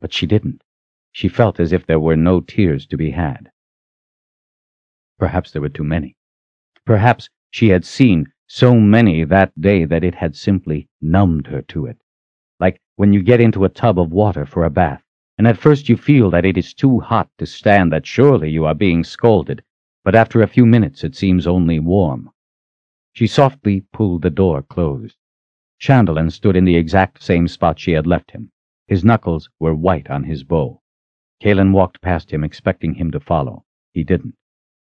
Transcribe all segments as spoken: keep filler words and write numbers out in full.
But she didn't. She felt as if there were no tears to be had. Perhaps there were too many. Perhaps she had seen so many that day that it had simply numbed her to it. Like when you get into a tub of water for a bath, and at first you feel that it is too hot to stand, that surely you are being scalded, but after a few minutes it seems only warm. She softly pulled the door closed. Chandlin stood in the exact same spot she had left him. His knuckles were white on his bow. Kaelin walked past him, expecting him to follow. He didn't.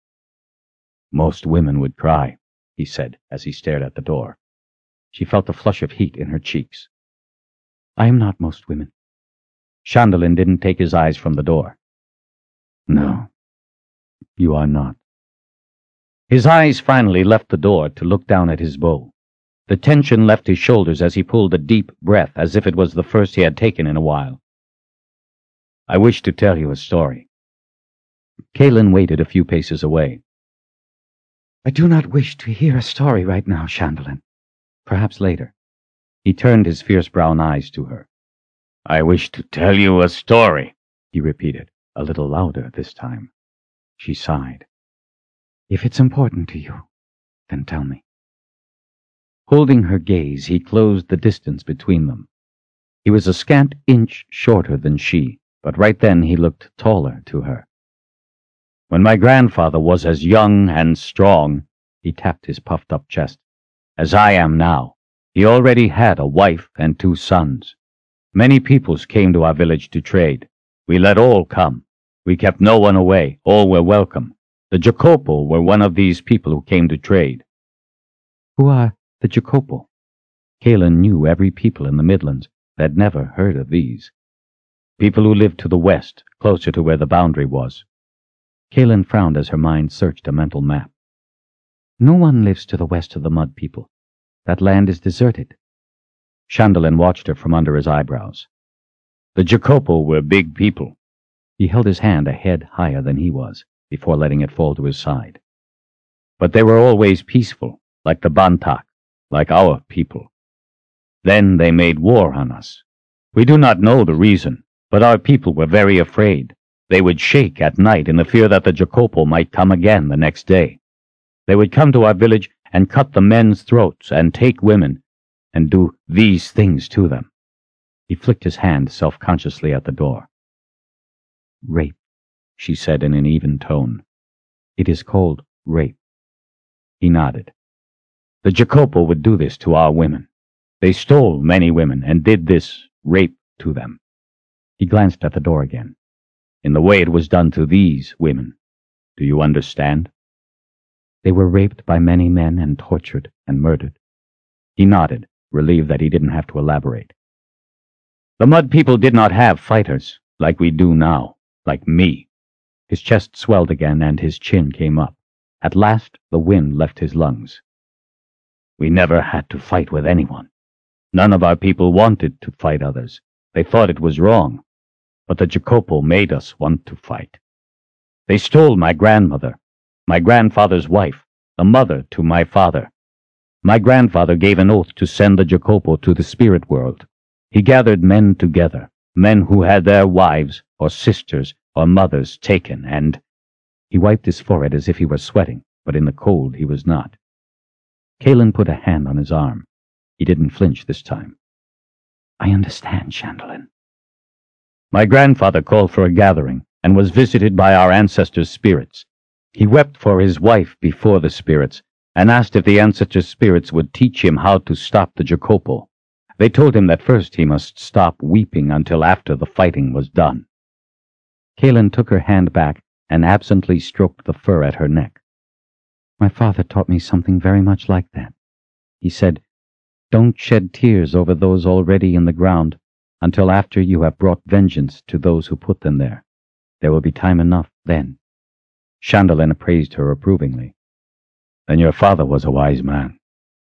"Most women would cry," he said as he stared at the door. She felt the flush of heat in her cheeks. "I am not most women." Chandlin didn't take his eyes from the door. "No, you are not." His eyes finally left the door to look down at his bow. The tension left his shoulders as he pulled a deep breath, as if it was the first he had taken in a while. "I wish to tell you a story." Kaelin waited a few paces away. "I do not wish to hear a story right now, Chandlin. Perhaps later." He turned his fierce brown eyes to her. "I wish to tell you a story," he repeated, a little louder this time. She sighed. "If it's important to you, then tell me." Holding her gaze, he closed the distance between them. He was a scant inch shorter than she, but right then he looked taller to her. "When my grandfather was as young and strong," he tapped his puffed-up chest, "as I am now, he already had a wife and two sons. Many peoples came to our village to trade. We let all come. We kept no one away. All were welcome. The Jacopo were one of these people who came to trade." "Who are the Jacopo?" Kaelin knew every people in the Midlands, but had never heard of these. "People who lived to the west, closer to where the boundary was." Kaelin frowned as her mind searched a mental map. "No one lives to the west of the Mud People. That land is deserted." Chandlin watched her from under his eyebrows. "The Jacopo were big people." He held his hand a head higher than he was, before letting it fall to his side. "But they were always peaceful, like the Bantak, like our people. Then they made war on us. We do not know the reason, but our people were very afraid. They would shake at night in the fear that the Jacopo might come again the next day. They would come to our village and cut the men's throats and take women and do these things to them." He flicked his hand self-consciously at the door. "Rape," she said in an even tone. "It is called rape." He nodded. "The Jacopo would do this to our women. They stole many women and did this rape to them." He glanced at the door again. "In the way it was done to these women. Do you understand?" "They were raped by many men and tortured and murdered." He nodded, relieved that he didn't have to elaborate. "The Mud People did not have fighters, like we do now, like me." His chest swelled again and his chin came up. At last the wind left his lungs. "We never had to fight with anyone. None of our people wanted to fight others. They thought it was wrong. But the Jacopo made us want to fight. They stole my grandmother, my grandfather's wife, the mother to my father. My grandfather gave an oath to send the Jacopo to the spirit world. He gathered men together, men who had their wives or sisters or mothers taken, and—" He wiped his forehead as if he were sweating, but in the cold he was not. Kaelin put a hand on his arm. He didn't flinch this time. "I understand, Chandlin." "My grandfather called for a gathering and was visited by our ancestors' spirits. He wept for his wife before the spirits and asked if the ancestors' spirits would teach him how to stop the Jacopo. They told him that first he must stop weeping until after the fighting was done." Kaelin took her hand back and absently stroked the fur at her neck. "My father taught me something very much like that. He said, 'Don't shed tears over those already in the ground until after you have brought vengeance to those who put them there. There will be time enough then.'" Chandlin appraised her approvingly. "Then your father was a wise man."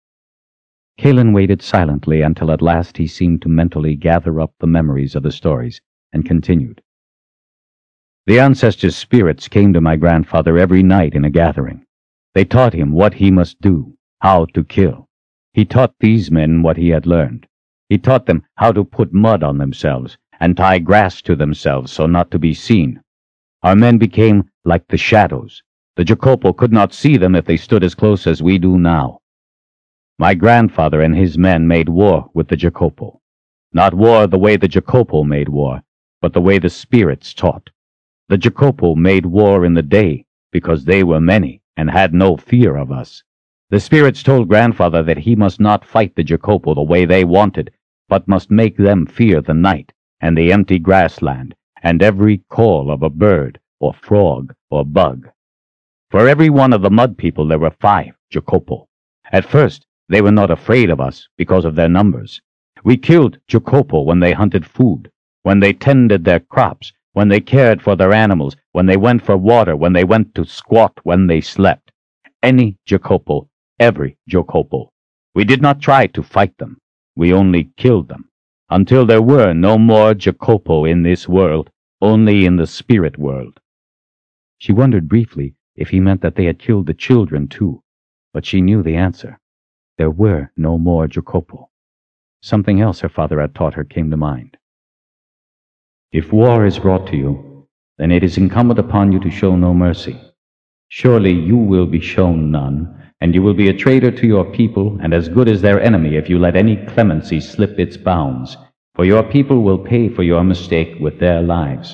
Kaelin waited silently until at last he seemed to mentally gather up the memories of the stories, and continued. "The ancestors' spirits came to my grandfather every night in a gathering. They taught him what he must do, how to kill. He taught these men what he had learned. He taught them how to put mud on themselves and tie grass to themselves so not to be seen. Our men became like the shadows. The Jacopo could not see them if they stood as close as we do now. My grandfather and his men made war with the Jacopo. Not war the way the Jacopo made war, but the way the spirits taught. The Jacopo made war in the day because they were many and had no fear of us. The spirits told grandfather that he must not fight the Jacopo the way they wanted, but must make them fear the night and the empty grassland and every call of a bird or frog or bug. For every one of the mud people there were five Jacopo. At first they were not afraid of us because of their numbers. We killed Jacopo when they hunted food, when they tended their crops, when they cared for their animals, when they went for water, when they went to squat, when they slept. Any Jacopo, every Jacopo. We did not try to fight them. We only killed them, until there were no more Jacopo in this world, only in the spirit world. She wondered briefly if he meant that they had killed the children too, but she knew the answer. There were no more Jacopo. Something else her father had taught her came to mind. If war is brought to you, then it is incumbent upon you to show no mercy. Surely you will be shown none, and you will be a traitor to your people and as good as their enemy if you let any clemency slip its bounds, for your people will pay for your mistake with their lives.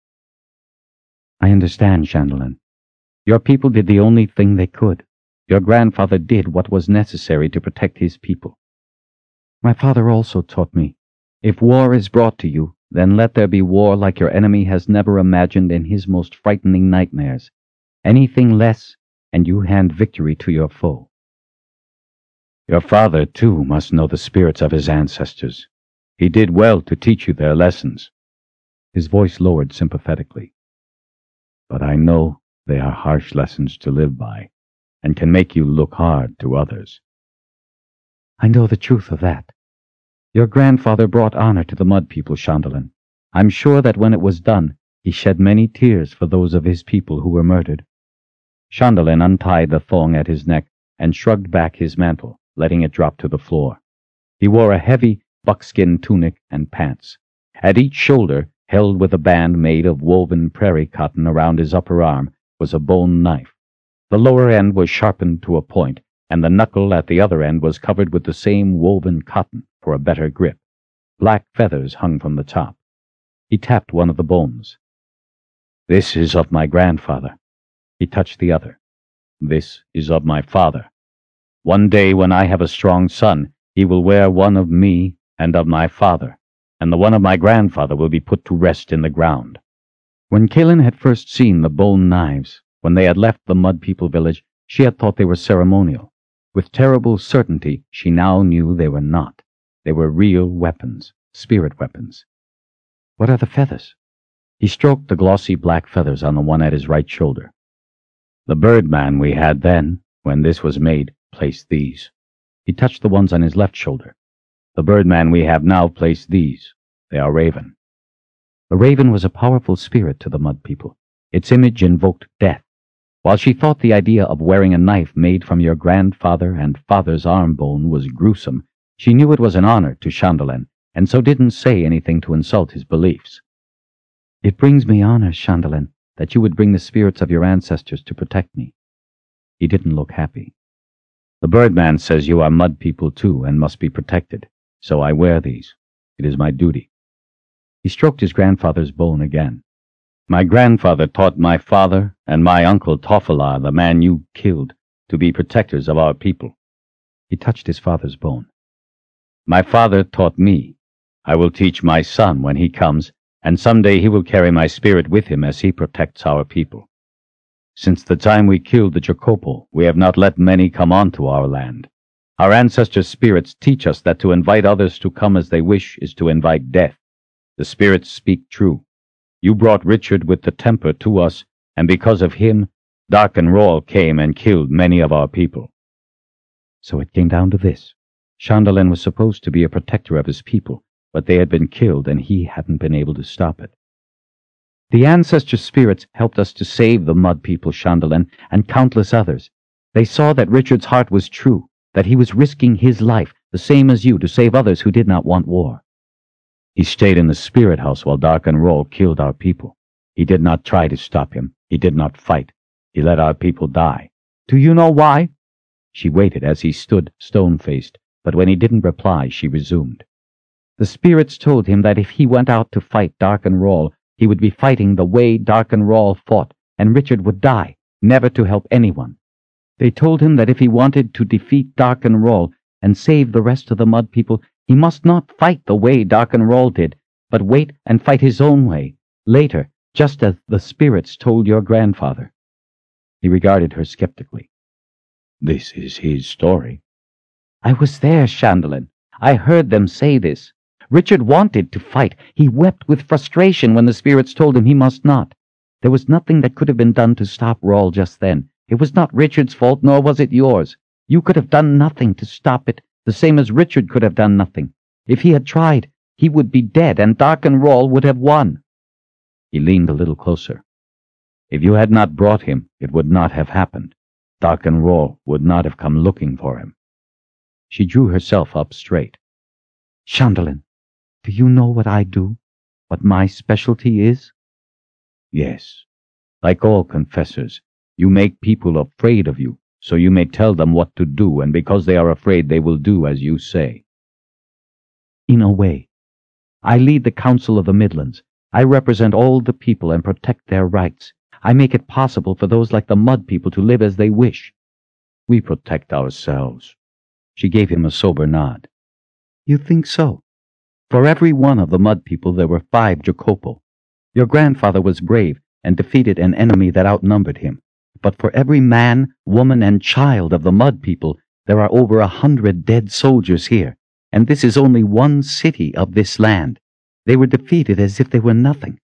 I understand, Chandelian. Your people did the only thing they could. Your grandfather did what was necessary to protect his people. My father also taught me, if war is brought to you, then let there be war like your enemy has never imagined in his most frightening nightmares. Anything less, and you hand victory to your foe. Your father, too, must know the spirits of his ancestors. He did well to teach you their lessons. His voice lowered sympathetically. But I know they are harsh lessons to live by, and can make you look hard to others. I know the truth of that. Your grandfather brought honor to the mud people, Chandelian. I'm sure that when it was done, he shed many tears for those of his people who were murdered. Chandelian untied the thong at his neck and shrugged back his mantle, letting it drop to the floor. He wore a heavy buckskin tunic and pants. At each shoulder, held with a band made of woven prairie cotton around his upper arm, was a bone knife. The lower end was sharpened to a point, and the knuckle at the other end was covered with the same woven cotton for a better grip. Black feathers hung from the top. He tapped one of the bones. This is of my grandfather. He touched the other. This is of my father. One day when I have a strong son, he will wear one of me and of my father, and the one of my grandfather will be put to rest in the ground. When Kaelin had first seen the bone knives, when they had left the Mud People village, she had thought they were ceremonial. With terrible certainty, she now knew they were not. They were real weapons, spirit weapons. What are the feathers? He stroked the glossy black feathers on the one at his right shoulder. The birdman we had then, when this was made, placed these. He touched the ones on his left shoulder. The birdman we have now placed these. They are raven. The raven was a powerful spirit to the Mud People. Its image invoked death. While she thought the idea of wearing a knife made from your grandfather and father's arm bone was gruesome, she knew it was an honor to Chandelian, and so didn't say anything to insult his beliefs. It brings me honor, Chandelian, that you would bring the spirits of your ancestors to protect me. He didn't look happy. The birdman says you are Mud People too and must be protected, so I wear these. It is my duty. He stroked his grandfather's bone again. My grandfather taught my father and my uncle Tofalar, the man you killed, to be protectors of our people. He touched his father's bone. My father taught me. I will teach my son when he comes, and someday he will carry my spirit with him as he protects our people. Since the time we killed the Jacopo, we have not let many come onto our land. Our ancestors' spirits teach us that to invite others to come as they wish is to invite death. The spirits speak true. You brought Richard with the temper to us, and because of him, Dark and Royal came and killed many of our people. So it came down to this. Chandelian was supposed to be a protector of his people, but they had been killed and he hadn't been able to stop it. The ancestor spirits helped us to save the Mud People, Chandelian, and countless others. They saw that Richard's heart was true, that he was risking his life, the same as you, to save others who did not want war. He stayed in the spirit house while Darkenroll killed our people. He did not try to stop him. He did not fight. He let our people die. Do you know why? She waited as he stood stone-faced, but when he didn't reply, she resumed. The spirits told him that if he went out to fight Darkenroll, he would be fighting the way Darkenroll fought, and Richard would die, never to help anyone. They told him that if he wanted to defeat Darkenroll and save the rest of the Mud People, he must not fight the way Darkenroll did, but wait and fight his own way, later, just as the spirits told your grandfather. He regarded her skeptically. This is his story. I was there, Shandolin. I heard them say this. Richard wanted to fight. He wept with frustration when the spirits told him he must not. There was nothing that could have been done to stop Roll just then. It was not Richard's fault, nor was it yours. You could have done nothing to stop it, the same as Richard could have done nothing. If he had tried, he would be dead, and Darkenroll would have won. He leaned a little closer. If you had not brought him, it would not have happened. Darkenroll would not have come looking for him. She drew herself up straight. Shandolin, do you know what I do? What my specialty is? Yes. Like all confessors, you make people afraid of you, so you may tell them what to do, and because they are afraid, they will do as you say. In a way. I lead the Council of the Midlands. I represent all the people and protect their rights. I make it possible for those like the Mud People to live as they wish. We protect ourselves. She gave him a sober nod. You think so? For every one of the Mud People there were five Jacopo. Your grandfather was brave and defeated an enemy that outnumbered him. But for every man, woman, and child of the Mud People, there are over a hundred dead soldiers here, and this is only one city of this land. They were defeated as if they were nothing.